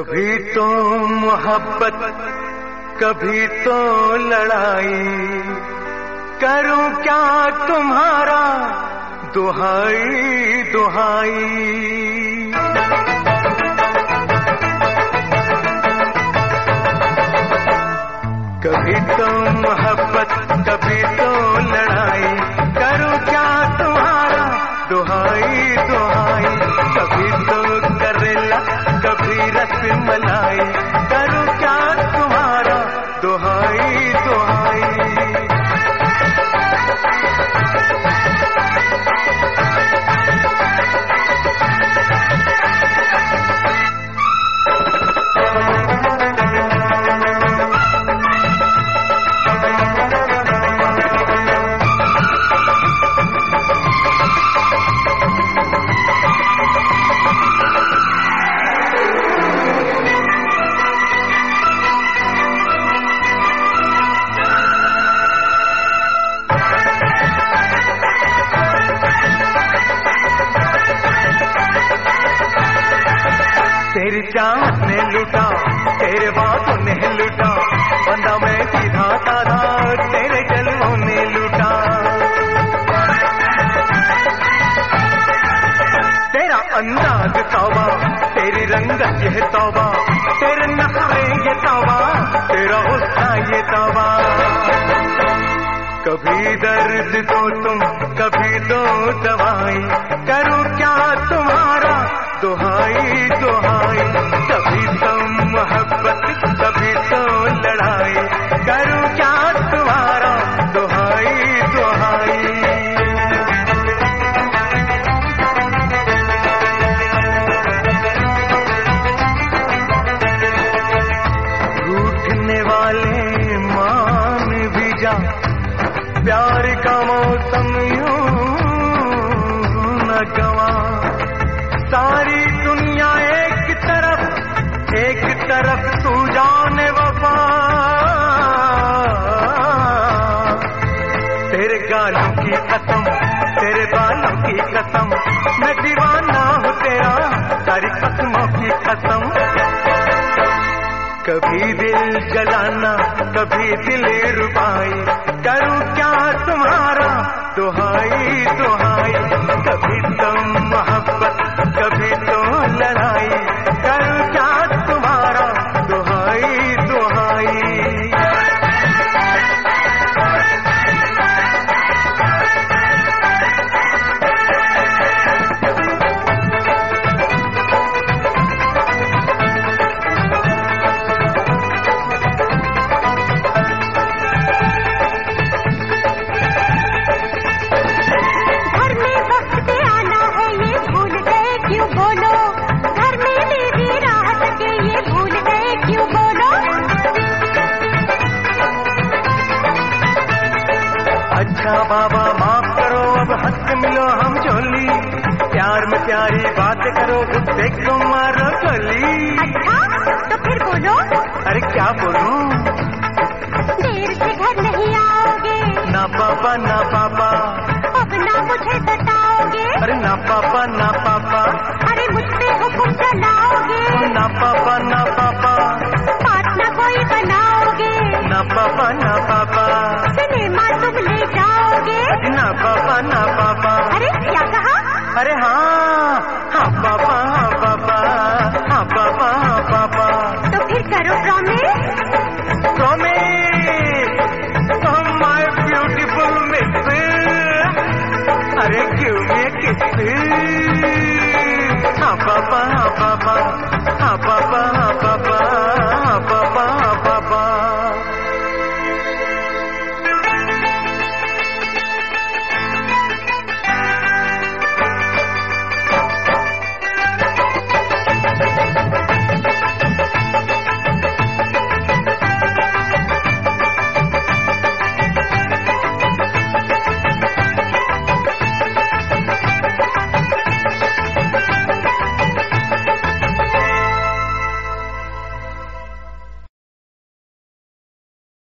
कभी तो मोहब्बत कभी तो लड़ाई, करूं क्या तुम्हारा दुहाई दुहाई। कभी तो मोहब्बत कभी तो लड़ाई, करूं क्या तुम्हारा दुहाई दुहाई। कभी तो करेला कभी रसमलाई, करूं क्या तुम्हारा दुहाई दुहाई। तेरी चाहत ने लूटा तेरे बातों ने लूटा, बंदा मैं सीधा साधा तेरे जलवों ने लूटा। तेरा अंदाज तौबा तेरी रंगत ये तौबा, तेरे नखरे ये तौबा तेरा गुस्सा ये तौबा। कभी दर्द तो तुम कभी दो दवाई, करूं क्या तुम्हारा दुहाई दुहाई। कभी तो मोहब्बत कभी तो लड़ाई, करूं क्या तुम्हारा दुहाई दुहाई। रूठने वाले मान भी जा, प्यार का मौसम यूं न गवा। सारी दुनिया एक तरफ तू जाने वफा। तेरे गालों की कसम तेरे बालों की कसम, मैं दीवाना हूँ तेरा सारी कसमों की कसम। कभी दिल जलाना कभी दिल रुबाई, करूं क्या तुम्हारा दुहाई दुहाई। कभी तो मोहब्बत कभी तो लड़ाई, करूं क्या तुम्हारा दुहाई दुहाई। अच्छा बाबा माफ करो अब हंस के मिलो हम झोली, प्यार में प्यारी बात करो गुस्से को मारो गोली। अच्छा तो फिर बोलो। अरे क्या बोलूं? देर से घर नहीं आओगे? ना पापा ना पापा।